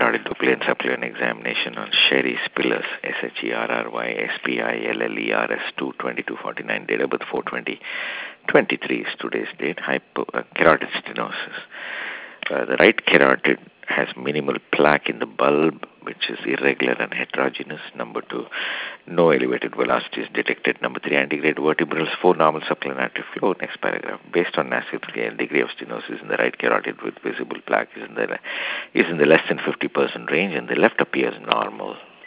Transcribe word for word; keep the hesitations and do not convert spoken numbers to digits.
carotid Doppler and supplement examination on Sherry Spillers, S H E R R Y S P I L L E R S two twenty-two forty-nine, date of birth four twenty twenty-three is today's date. Hypo, uh, carotid stenosis. Uh, the right carotid has minimal plaque in the bulb, which is irregular and heterogeneous. Number two, no elevated velocity is detected. Number three, antegrade vertebrals, four normal subclinatic flow. Next paragraph. Based on Nassif scale, degree of stenosis in the right carotid with visible plaque is in the is in the less than fifty percent range, and the left appears normal.